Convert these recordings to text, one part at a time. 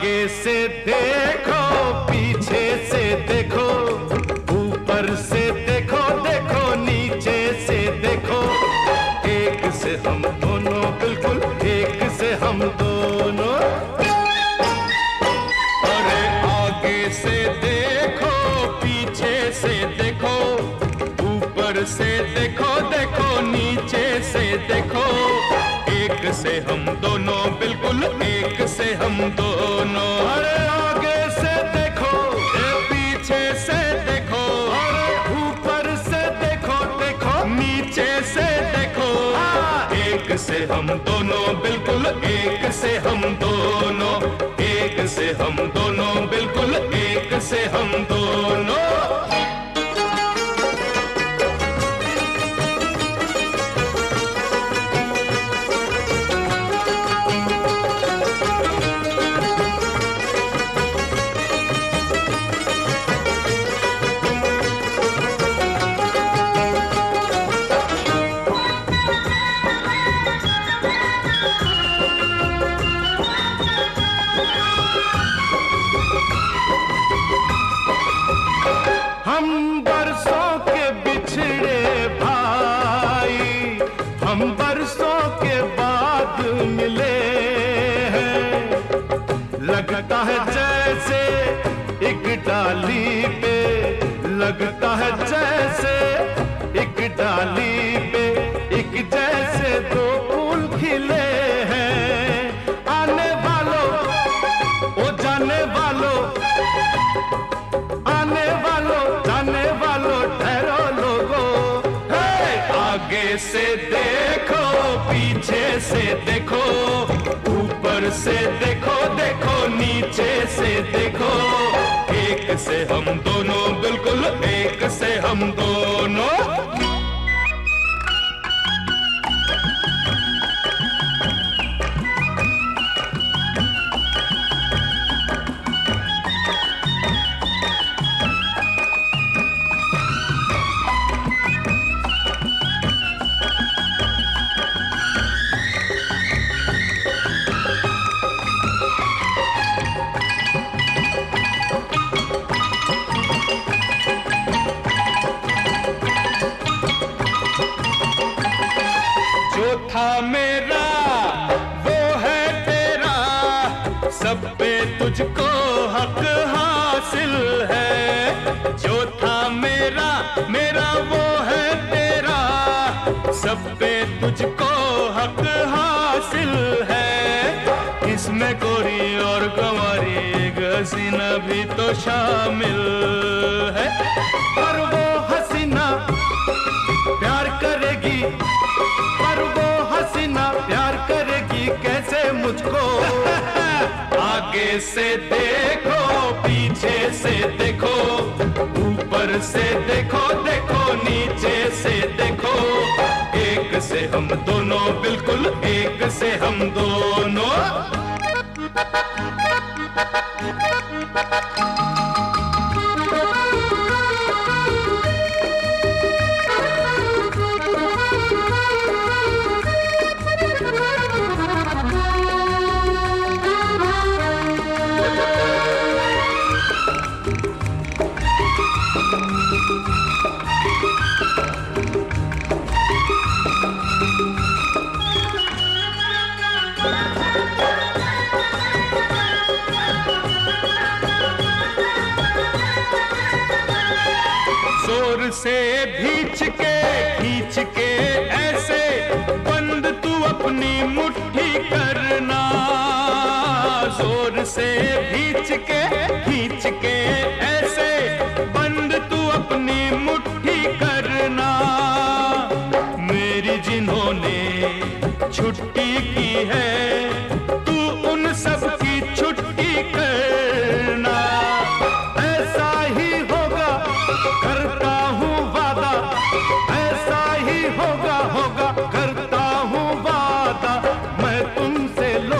आगे से देखो, पीछे से देखो, ऊपर से देखो, देखो नीचे से देखो, एक से हम दोनों, बिल्कुल एक से हम दोनों। अरे आगे से देखो, पीछे से देखो, ऊपर से देखो, देखो नीचे से देखो, एक से हम दोनों, बिल्कुल एक से हम दोनों। अरे आगे से देखो, पीछे से देखो, अरे ऊपर से देखो, देखो नीचे से देखो, एक से हम दोनों, बिल्कुल एक से हम दोनों, एक से हम दोनों, बिल्कुल एक से हम दोनों। हम बरसों के बिछड़े भाई, हम बरसों के बाद मिले हैं। लगता है जैसे एक डाली पे, लगता है जैसे एक डाली पे, एक जैसे दो फूल खिले हैं। आने वालों, ओ जाने वालों, आने वालों जाने वालों, ठहरो लोगों। आगे से देखो, पीछे से देखो, ऊपर से देखो, देखो नीचे से देखो, एक से हम दोनों, बिल्कुल एक से हम दोनों। जो था मेरा वो है तेरा, सब पे तुझको हक हासिल है। जो था मेरा, मेरा वो है तेरा, सब पे तुझको हक हासिल है। इसमें गोरी और गंवारी एक हसीना भी तो शामिल है। पर वो हसीना प्यार करेगी, पर वो हसीना प्यार करेगी कैसे मुझको। आगे से देखो, पीछे से देखो, ऊपर से देखो, देखो नीचे से देखो, एक से हम दोनों, बिल्कुल एक से हम दोनों। जोर से खींच के ऐसे बंद तू अपनी मुट्ठी करना। जोर से खींच के ऐसे बंद तू अपनी मुट्ठी करना। मेरी जिन्होंने छुट्टी की है, तू उन सब की छुट्टी करना। ऐसा ही होगा, करता हूँ वादा, ऐसा ही होगा, होगा करता हूँ वादा मैं तुमसे। लो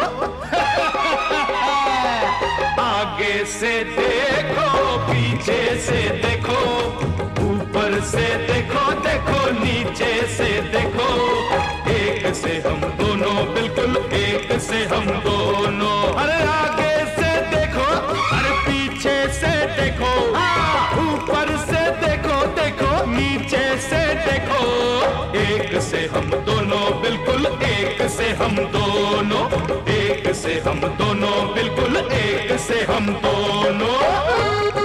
आगे से देखो, पीछे से देखो, ऊपर से देखो, देखो नीचे से देखो, एक से हम दोनों, बिल्कुल एक से हम दोनों। अरे आगे से हम दोनों, एक से हम दोनों, बिल्कुल एक से हम दोनों।